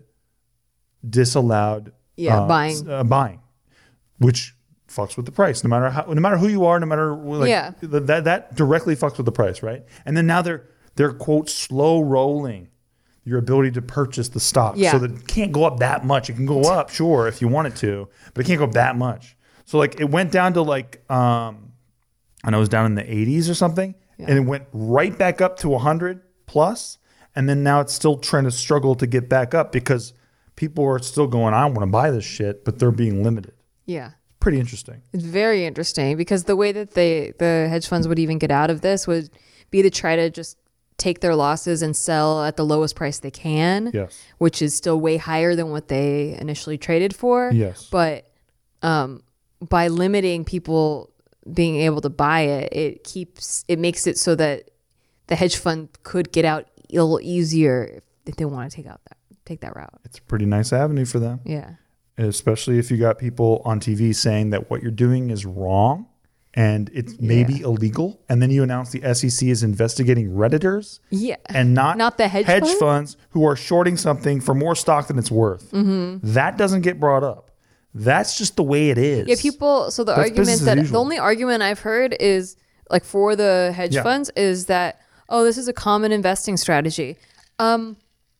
disallowed Yeah, uh, buying. s- uh, buying, which fucks with the price. No matter how, no matter who you are, no matter like, Yeah. th- that that directly fucks with the price, right? And then now they're they're quote slow rolling your ability to purchase the stock, Yeah. so that it can't go up that much. It can go up, sure, if you want it to, but it can't go up that much. So like it went down to like um, I know it was down in the eighties or something, Yeah. and it went right back up to one hundred plus, and then now it's still trying to struggle to get back up because people are still going, I want to buy this shit, but they're being limited. Yeah. Pretty interesting. It's very interesting because the way that they the hedge funds would even get out of this would be to try to just take their losses and sell at the lowest price they can, Yes. which is still way higher than what they initially traded for. Yes. But um, by limiting people being able to buy it, it keeps it makes it so that the hedge fund could get out a little easier if they want to take out that take that route. It's a pretty nice avenue for them. Yeah. Especially if you got people on T V saying that what you're doing is wrong and it's maybe Yeah. illegal. And then you announce the S E C is investigating Redditors Yeah. and not, Not the hedge fund? funds who are shorting something for more stock than it's worth. Mm-hmm. That doesn't get brought up. That's just the way it is. Yeah, people. So the That's argument business as that the usual. only argument I've heard is like for the hedge Yeah. funds is that, oh, this is a common investing strategy. Um,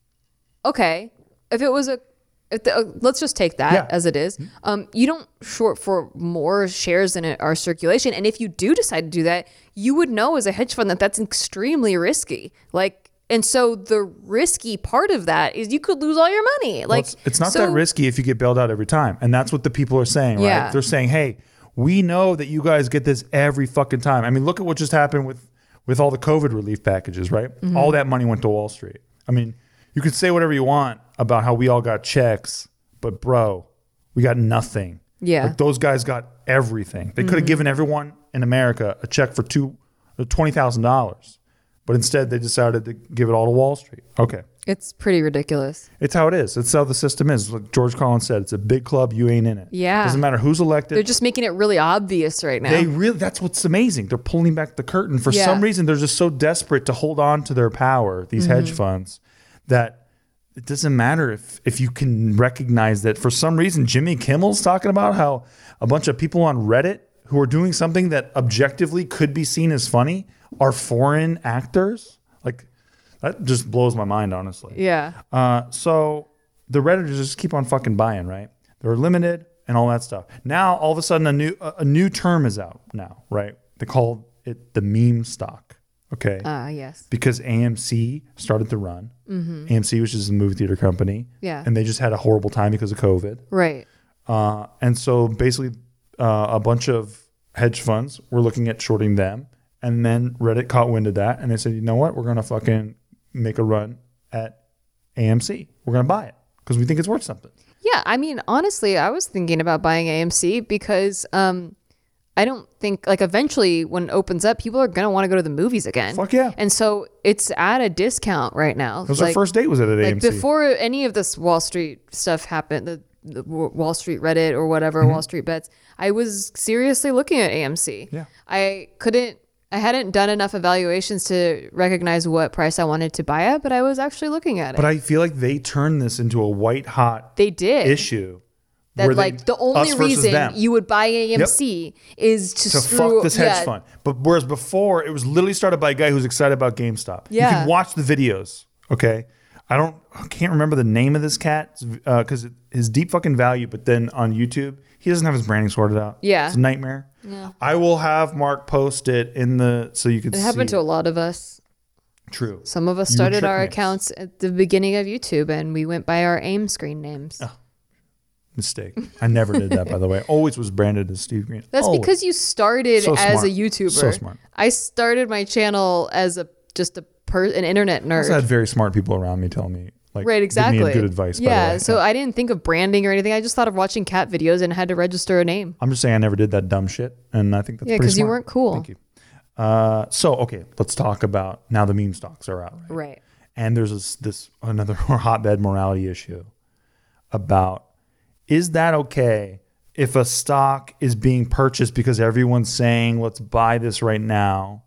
okay, if it was a, if the, uh, let's just take that Yeah. as it is. Um, you don't short for more shares than it are circulation, and if you do decide to do that, you would know as a hedge fund that that's extremely risky. Like, and so the risky part of that is you could lose all your money. Well, Like, it's, it's not so- that risky if you get bailed out every time. And that's what the people are saying, right? Yeah. They're saying, hey, we know that you guys get this every fucking time. I mean, look at what just happened with, with all the COVID relief packages, right? Mm-hmm. All that money went to Wall Street. I mean, you can say whatever you want about how we all got checks, but bro, we got nothing. Yeah. Like those guys got everything. They could have given everyone in America a check for two, twenty thousand dollars, but instead they decided to give it all to Wall Street. Okay. It's pretty ridiculous. It's how it is. It's how the system is. Like George Collins said, it's a big club. You ain't in it. Yeah. Doesn't matter who's elected. They're just making it really obvious right now. They really, that's what's amazing. They're pulling back the curtain. For Yeah. some reason, they're just so desperate to hold on to their power, these hedge Mm-hmm. funds, that it doesn't matter if, if you can recognize that for some reason, Jimmy Kimmel's talking about how a bunch of people on Reddit who are doing something that objectively could be seen as funny are foreign actors. Like, that just blows my mind, honestly. yeah. Uh, so the Redditors just keep on fucking buying, right? They're limited and all that stuff. Now, all of a sudden, a new a, a new term is out now, right? They call it the meme stock, okay? Ah, yes. Because A M C started to run. A M C, which is a movie theater company. Yeah. And they just had a horrible time because of COVID. Right. Uh, and so basically, uh, a bunch of hedge funds were looking at shorting them. And then Reddit caught wind of that. And they said, you know what? We're going to fucking make a run at A M C. We're going to buy it because we think it's worth something. Yeah. I mean, honestly, I was thinking about buying A M C because um, I don't think, like, eventually when it opens up, people are going to want to go to the movies again. Fuck yeah. And so it's at a discount right now. Because like, our first date was at an like A M C. before any of this Wall Street stuff happened, the, the Wall Street Reddit or whatever, Mm-hmm. Wall Street Bets, I was seriously looking at A M C. Yeah. I couldn't, I hadn't done enough evaluations to recognize what price I wanted to buy at, but I was actually looking at it. But I feel like they turned this into a white hot They did. issue. That where they- like the only us versus reason them. you would buy A M C is to, to screw, fuck this hedge yeah, fund. But whereas before, it was literally started by a guy who's excited about GameStop. You Yeah. can watch the videos, okay? I don't, I can't remember the name of this cat because uh, his deep fucking value, but then on YouTube, he doesn't have his branding sorted out. Yeah. It's a nightmare. Yeah. I will have Mark post it in the, so you can It see. happened to a lot of us. True. Some of us You started trick our me. accounts at the beginning of YouTube and we went by our AIM screen names. Oh. Mistake. I never did that, by the way. Always was branded as Steve Green. That's Always. because you started So as smart. a YouTuber. So smart. I started my channel as a just a per, an internet I also nerd. had very smart people around me telling me, like, Right, exactly. give me good advice. by the Yeah, way. so I didn't think of branding or anything. I just thought of watching cat videos and had to register a name. I'm just saying I never did that dumb shit, and I think that's Yeah, pretty 'cause you smart. weren't cool. Thank you. Uh, so okay, let's talk about now the meme stocks are out, right? Right. And there's this, this another hotbed morality issue about is that okay if a stock is being purchased because everyone's saying let's buy this right now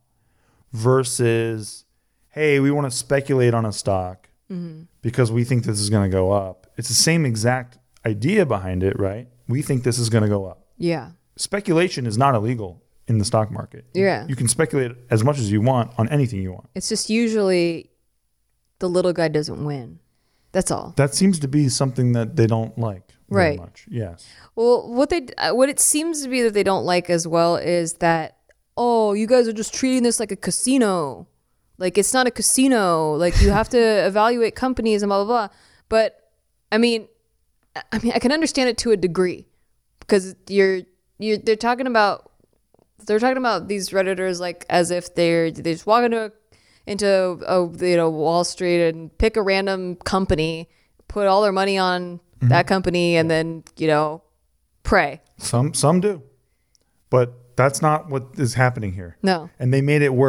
versus hey we want to speculate on a stock Mm-hmm. because we think this is going to go up. It's the same exact idea behind it, right? We think this is going to go up. Yeah. Speculation is not illegal in the stock market. Yeah. You can speculate as much as you want on anything you want. It's just usually the little guy doesn't win. That's all. That seems to be something that they don't like very Right. much. Yes. Well, what they uh, what it seems to be that they don't like as well is that, oh, you guys are just treating this like a casino. Like it's not a casino. Like you have to evaluate companies and blah blah blah. But I mean, I mean, I can understand it to a degree because you're you're they're talking about they're talking about these Redditors like as if they're they just walk into into a, you know Wall Street and pick a random company, put all their money on Mm-hmm. that company, and then you know pray. Some some do. But that's not what is happening here. No. And they made it worse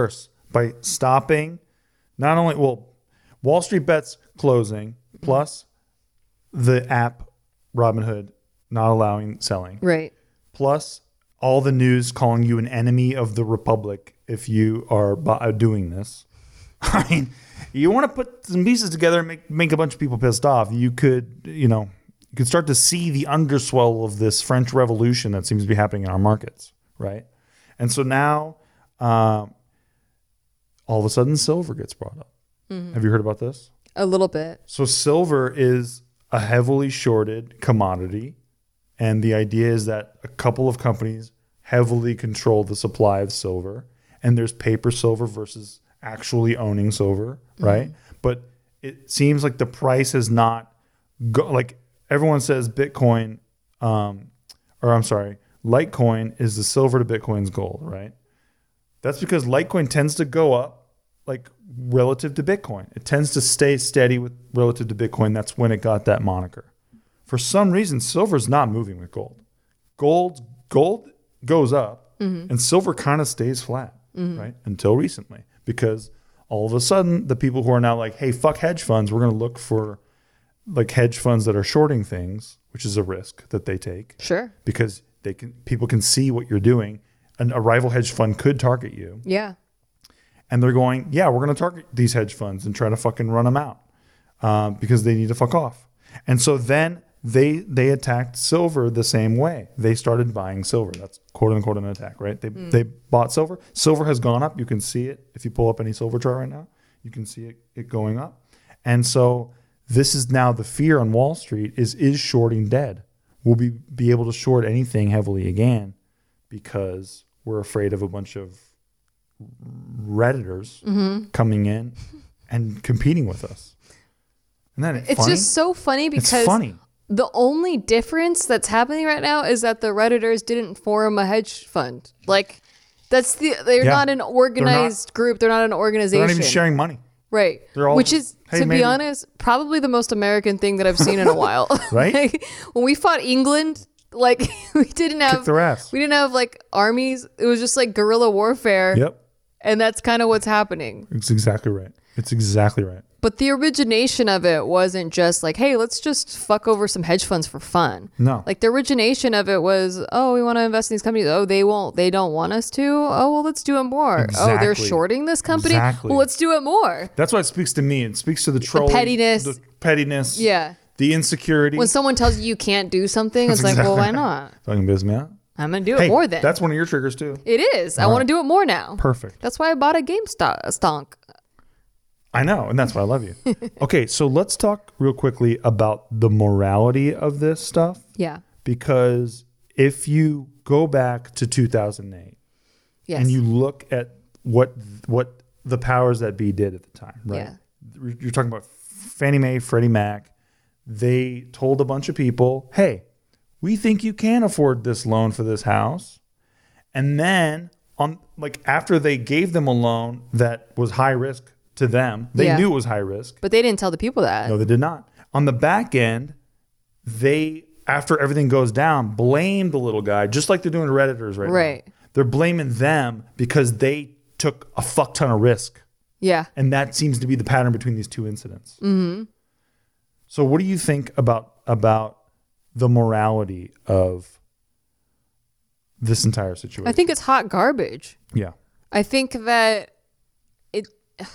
by stopping not only, well, Wall Street Bets closing plus the app Robinhood not allowing selling. Right. Plus all the news calling you an enemy of the Republic if you are bu- doing this. I mean, you want to put some pieces together and make, make a bunch of people pissed off. You could, you know, you could start to see the underswell of this French Revolution that seems to be happening in our markets, right? And so now, um, all of a sudden, silver gets brought up. Mm-hmm. Have you heard about this? A little bit. So silver is a heavily shorted commodity. And the idea is that a couple of companies heavily control the supply of silver. And there's paper silver versus actually owning silver, right? Mm-hmm. But it seems like the price has not, go, like everyone says Bitcoin, um, or I'm sorry, Litecoin is the silver to Bitcoin's gold, right? That's because Litecoin tends to go up like relative to Bitcoin. It tends to stay steady with relative to Bitcoin. That's when it got that moniker. For some reason, silver is not moving with gold. Gold, gold goes up, mm-hmm. and silver kind of stays flat, mm-hmm. right? Until recently, because all of a sudden, the people who are now like, "Hey, fuck hedge funds. We're going to look for like hedge funds that are shorting things," which is a risk that they take. Sure. Because they can, people can see what you're doing, and a rival hedge fund could target you. Yeah. And they're going, "Yeah, we're going to target these hedge funds and try to fucking run them out um, because they need to fuck off." And so then. They they attacked silver the same way. They started buying silver. That's quote unquote an attack, right? They mm. they bought silver. Silver has gone up. You can see it if you pull up any silver chart right now. You can see it, it going up. And so this is now the fear on Wall Street is is shorting dead. We'll be be able to short anything heavily again because we're afraid of a bunch of Redditors mm-hmm. coming in and competing with us. Isn't that it's funny? just so funny because it's funny. The only difference that's happening right now is that the Redditors didn't form a hedge fund. Like, that's the they're yeah. not an organized they're not, group. They're not an organization. They're not even sharing money. Right. They're all, Which is, hey, to maybe. be honest, probably the most American thing that I've seen in a while. Right? Like, when we fought England, like, we didn't have... Kick their ass. We didn't have, like, armies. It was just, like, guerrilla warfare. Yep. And that's kind of what's happening. It's exactly right. It's exactly right. But the origination of it wasn't just like, hey, let's just fuck over some hedge funds for fun. No. Like the origination of it was, oh, we want to invest in these companies. Oh, they won't, they don't want us to. Oh, well, let's do it more. Exactly. Oh, they're shorting this company. Exactly. Well, let's do it more. That's why it speaks to me. It speaks to the troll. The pettiness. The pettiness. Yeah. The insecurity. When someone tells you you can't do something, it's that's like, exactly well, why right. not? Fucking biz me out. I'm going to do it hey, more then. That's one of your triggers too. It is. All I right. want to do it more now. Perfect. That's why I bought a GameStop stonk. I know, and that's why I love you. Okay, so let's talk real quickly about the morality of this stuff. Yeah. Because if you go back to two thousand eight yes. and you look at what what the powers that be did at the time, right? Yeah. You're talking about Fannie Mae, Freddie Mac. They told a bunch of people, hey, we think you can afford this loan for this house. And then on like after they gave them a loan that was high risk to them, they yeah. knew it was high risk. But they didn't tell the people that. No, they did not. On the back end, they, after everything goes down, blame the little guy, just like they're doing to Redditors right, right. now. They're blaming them because they took a fuck ton of risk. Yeah. And that seems to be the pattern between these two incidents. Mm-hmm. So what do you think about about the morality of this entire situation? I think it's hot garbage. Yeah. I think that it...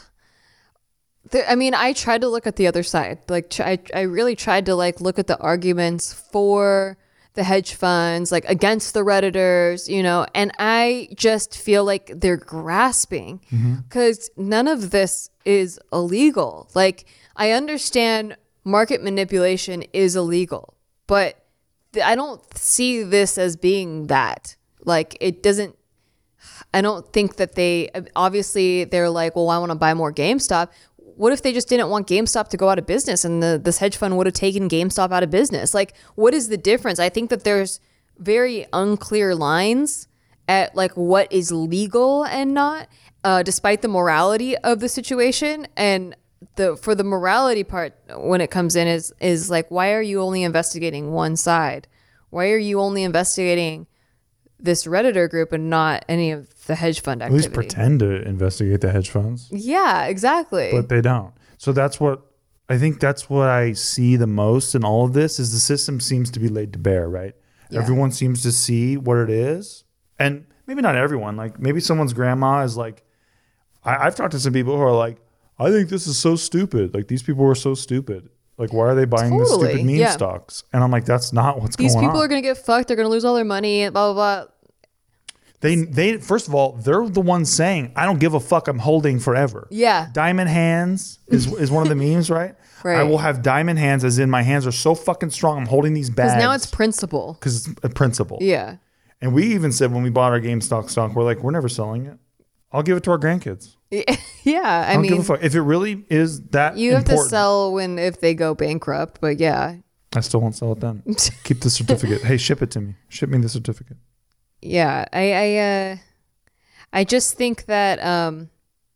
I mean, I tried to look at the other side. Like, I, I really tried to like look at the arguments for the hedge funds, like against the Redditors, you know, and I just feel like they're grasping because mm-hmm. none of this is illegal. Like, I understand market manipulation is illegal, but th- I don't see this as being that. Like, it doesn't. I don't think that they obviously they're like, well, I want to buy more GameStop. What if they just didn't want GameStop to go out of business and the, this hedge fund would have taken GameStop out of business? Like, what is the difference? I think that there's very unclear lines at like what is legal and not, uh, despite the morality of the situation. And the for the morality part, when it comes in, is is like, why are you only investigating one side? Why are you only investigating this Redditor group and not any of the hedge fund At activity. least pretend to investigate the hedge funds, Yeah, exactly. but they don't. So that's what I think. That's what I see the most in all of this is the system seems to be laid to bear, right? Yeah. Everyone seems to see what it is, and maybe not everyone. Like maybe someone's grandma is like, I, I've talked to some people who are like, I think this is so stupid. Like these people are so stupid. Like why are they buying this Totally, stupid meme yeah. stocks? And I'm like, that's not what's These going on. people are going to get fucked. They're going to lose all their money. Blah, blah, blah. They they first of all, they're the ones saying, I don't give a fuck, I'm holding forever. Yeah. Diamond hands is is one of the memes, right? Right. I will have diamond hands as in my hands are so fucking strong, I'm holding these bags. Because now it's principle. because it's a principle. Yeah. And we even said when we bought our GameStop stock, we're like, we're never selling it. I'll give it to our grandkids. Yeah. I, I don't mean, give a fuck. If it really is that you have important, to sell when if they go bankrupt, but yeah. I still won't sell it then. Keep the certificate. Hey, ship it to me. Ship me the certificate. Yeah. I, I, uh, I just think that um,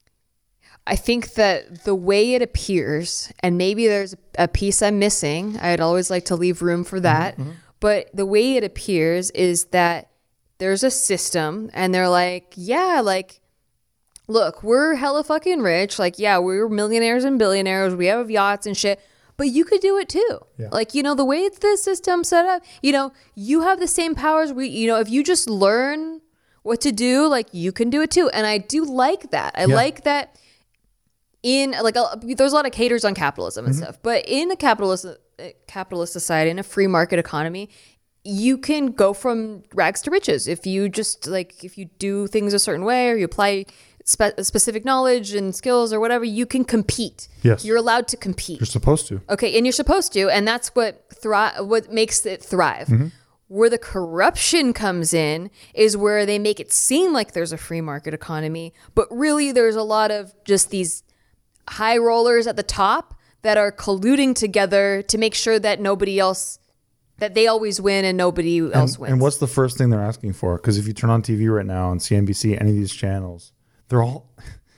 I think that the way it appears, and maybe there's a piece I'm missing. I'd always like to leave room for that. Mm-hmm. But the way it appears is that there's a system, and they're like, yeah, like, look, we're hella fucking rich. Like, yeah, we're millionaires and billionaires. We have yachts and shit. But you could do it too. Yeah. Like, you know, the way it's the system set up, you know, you have the same powers. We, you know, if you just learn what to do, like you can do it too. And I do like that. I Yeah. like that in like, a, there's a lot of haters on capitalism and mm-hmm. stuff, but in a capitalist, capitalist society, in a free market economy, you can go from rags to riches. If you just like, if you do things a certain way or you apply spe- specific knowledge and skills or whatever, you can compete. Yes. You're allowed to compete. You're supposed to. Okay. And you're supposed to. And that's what thri- what makes it thrive. Mm-hmm. Where the corruption comes in is where they make it seem like there's a free market economy, but really there's a lot of just these high rollers at the top that are colluding together to make sure that nobody else, that they always win and nobody else and, wins. And what's the first thing they're asking for? Because if you turn on T V right now on C N B C, any of these channels, they're all,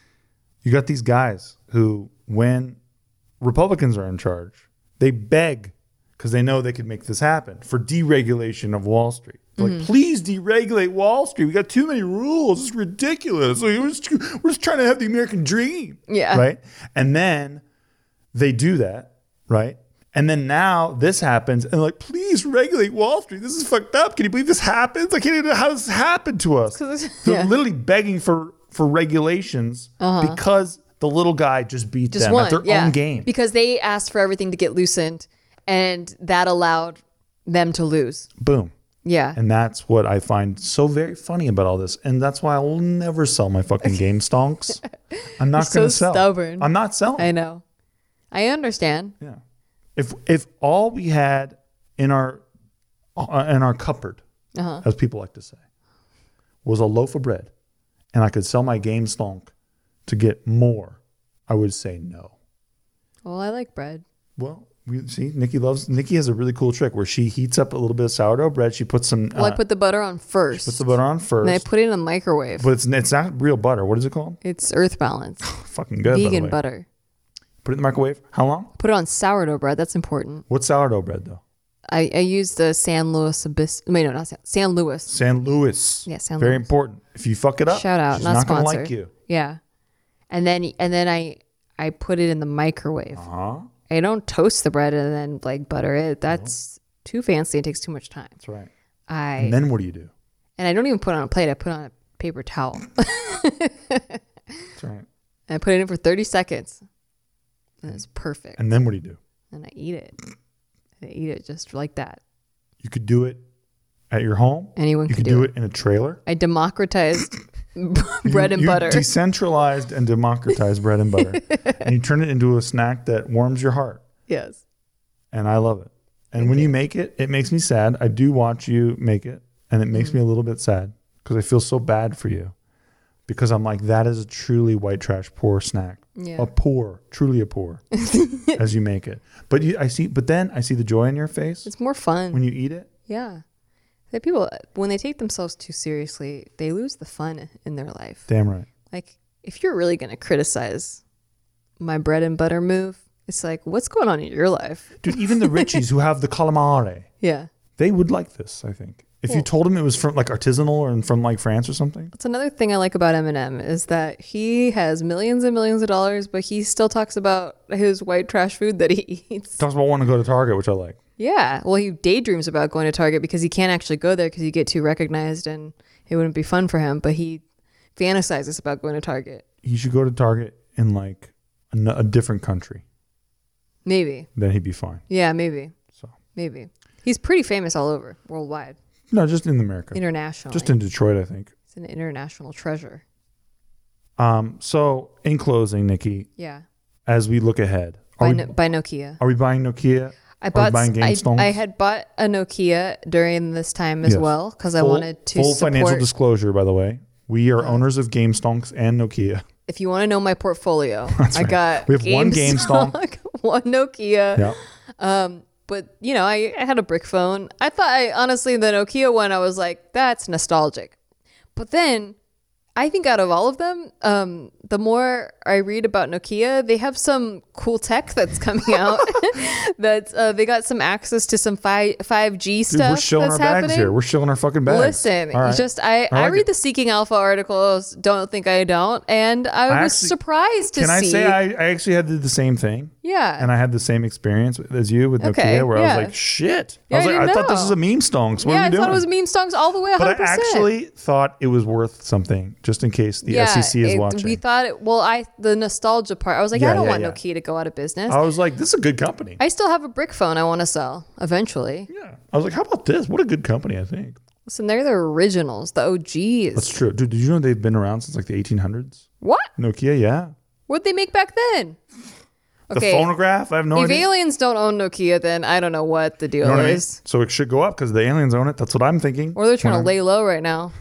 you got these guys who, when Republicans are in charge, they beg because they know they could make this happen for deregulation of Wall Street. They're mm-hmm. like, please deregulate Wall Street. We got too many rules. It's ridiculous. Like, we're, just, we're just trying to have the American dream. Yeah. Right? And then they do that, right? And then now this happens, and they're like, please regulate Wall Street. This is fucked up. Can you believe this happens? I can't even know how this happened to us. They're yeah. literally begging for, for regulations uh-huh. because the little guy just beat just them won. at their yeah. own game. Because they asked for everything to get loosened, and that allowed them to lose. Boom. Yeah. And that's what I find so very funny about all this. And that's why I will never sell my fucking game stonks. I'm not going to so sell. Stubborn. I'm not selling. I know. I understand. Yeah. If if all we had in our uh, in our cupboard, uh-huh. as people like to say, was a loaf of bread, and I could sell my game stonk to get more, I would say no. Well, I like bread. Well, we see Nikki loves. Nikki has a really cool trick where she heats up a little bit of sourdough bread. She puts some. Well, uh, I put the butter on first. Puts the butter on first. And I put it in the microwave. But it's it's not real butter. What is it called? It's Earth Balance. Fucking good. Vegan by the way. butter. Put it in the microwave. How long? Put it on sourdough bread. That's important. What's sourdough bread though? I, I use the San Luis Obis. Wait, no, not San, San Luis. San Luis. Yeah, San Very Luis. important. If you fuck it up, shout out. she's Not, not going to sponsored. like you. Yeah, and then and then I I put it in the microwave. Uh-huh. I don't toast the bread and then like butter it. That's no. too fancy. It takes too much time. That's right. I and then what do you do? And I don't even put it on a plate. I put it on a paper towel. That's right. And I put it in for thirty seconds. And it's perfect. And then what do you do? And I eat it. I eat it just like that. You could do it at your home. Anyone you could could do do it. it in a trailer. I democratized bread you, and you butter. Decentralized and democratized bread and butter. And you turn it into a snack that warms your heart. Yes. And I love it. And Thank when you. you make it, it makes me sad. I do watch you make it. And it makes mm. me a little bit sad because I feel so bad for you. Because I'm like, that is a truly white trash poor snack. Yeah. A poor, truly a poor, as you make it. But you, I see. But then I see the joy in your face. It's more fun when you eat it. Yeah, that people when they take themselves too seriously, they lose the fun in their life. Damn right. Like if you're really gonna criticize my bread and butter move, it's like, what's going on in your life, dude? Even the Richies who have the calamari, yeah, they would like this. I think If you told him it was from like artisanal or from like France or something. That's another thing I like about Eminem is that he has millions and millions of dollars, but he still talks about his white trash food that he eats. Talks about wanting to go to Target, which I like. Yeah. Well, he daydreams about going to Target because he can't actually go there because you get too recognized and it wouldn't be fun for him. But he fantasizes about going to Target. He should go to Target in like a, n- a different country. Maybe. Then he'd be fine. Yeah, maybe. So Maybe. He's pretty famous all over, worldwide. No, just in America. International. Just in Detroit, I think. It's an international treasure. Um. So, in closing, Nikki, Yeah. as we look ahead, are, By, we, no, by Nokia. are we buying Nokia? I Are we bought. buying I, GameStongs? I had bought a Nokia during this time as Yes. well because I Full- wanted to Full support. financial disclosure, by the way. We are owners of GameStonks and Nokia. If you want to know my portfolio, That's I right. got We have one GameStop, one Nokia. Yeah. Um, but you know, I, I had a brick phone. I thought I honestly the Nokia one, I was like, that's nostalgic. But then I think out of all of them, um, the more I read about Nokia, they have some cool tech that's coming out. That uh, they got some access to some five five G Dude, stuff. we're shilling that's our bags happening. here. We're shilling our fucking bags. Listen, All right. just I, I, like read it. the Seeking Alpha articles. Don't think I don't, and I, I was actually- surprised to Can I see. say I, I actually had the same thing? yeah, And I had the same experience as you with Okay, Nokia, where I yeah. was like, shit. Yeah, I was I like, I didn't thought this know. was a meme stonks. What yeah, are I we doing? thought it was meme songs all the way. one but hundred I percent. actually thought it was worth something, just in case the S E C is it- watching. We thought it. Well, I the nostalgia part. I was like, Yeah, I don't yeah, want yeah. Nokia to go out of business. I was like, this is a good company. I still have a brick phone I want to sell eventually. yeah. I was like, how about this? What a good company, I think. Listen, they're the originals, the O Gs. That's true. Dude, did you know they've been around since like the eighteen hundreds? What? Nokia, yeah. What'd they make back then? The phonograph, I have no if idea. aliens don't own Nokia, then I don't know what the deal You know what I mean? is. So it should go up because the aliens own it. That's what I'm thinking. Or they're trying When to I'm- lay low right now.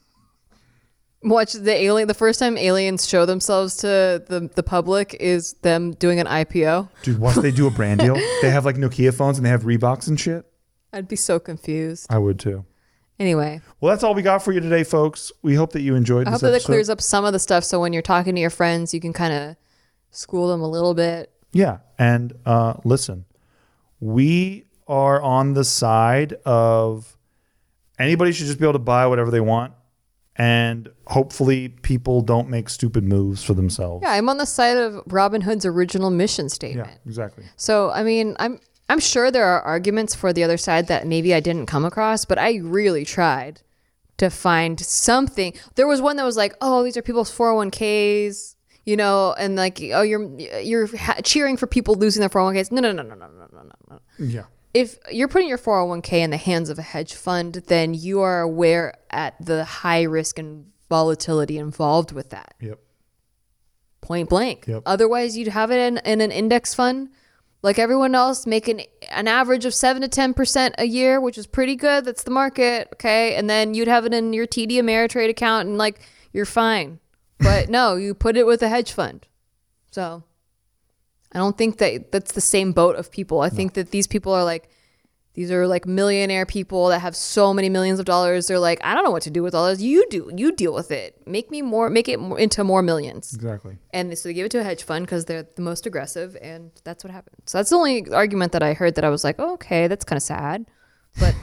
Watch the alien. The first time aliens show themselves to the, the public is them doing an I P O. Dude, once they do a brand deal, they have like Nokia phones and they have Reeboks and shit. I'd be so confused. I would too. Anyway, Well, that's all we got for you today, folks. We hope that you enjoyed I this hope that it episode. clears up some of the stuff. So when you're talking to your friends, you can kind of school them a little bit. Yeah. And uh, listen, we are on the side of anybody should just be able to buy whatever they want. And hopefully people don't make stupid moves for themselves. Yeah, I'm on the side of Robin Hood's original mission statement. Yeah, exactly. So, I mean, I'm I'm sure there are arguments for the other side that maybe I didn't come across, but I really tried to find something. There was one that was like, "Oh, these are people's four oh one k's," you know, and like, "Oh, you're you're ha- cheering for people losing their four oh one k's." No, no, no, no, no, no, no, no. Yeah. If you're putting your four oh one k in the hands of a hedge fund, then you are aware at the high risk and volatility involved with that. Yep. Point blank. Yep. Otherwise, you'd have it in, in an index fund like everyone else, making an average of seven to ten percent a year, which is pretty good. That's the market. Okay. And then you'd have it in your T D Ameritrade account and like you're fine. But no, you put it with a hedge fund. So I don't think that that's the same boat of people. I no. think that these people are like, these are like millionaire people that have so many millions of dollars. They're like, I don't know what to do with all this. You do. You deal with it. Make me more, make it more, into more millions. Exactly. And so they give it to a hedge fund because they're the most aggressive. And that's what happened. So that's the only argument that I heard that I was like, oh, okay, that's kind of sad. But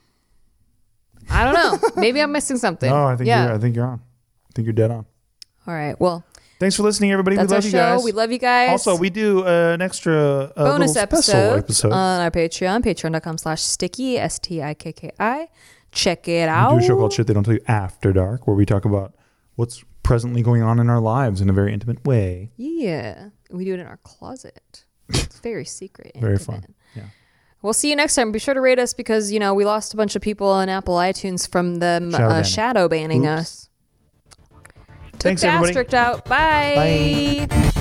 I don't know. Maybe I'm missing something. No, I think, yeah. you're, I think you're on. I think you're dead on. All right. Well, thanks for listening, everybody. That's we love our you show. guys. We love you guys. Also, we do uh, an extra uh, bonus little episode, special episode on our Patreon, patreon.com slash sticky, S T I K K I. Check it out. We do a show called Shit They Don't Tell You After Dark, where we talk about what's presently going on in our lives in a very intimate way. Yeah. We do it in our closet. It's very secret. Very intimate. fun. Yeah. We'll see you next time. Be sure to rate us because, you know, we lost a bunch of people on Apple iTunes from them Shadow uh, banning. shadow banning Oops. us. Took Thanks, the everybody. asterisk out. Bye. Bye.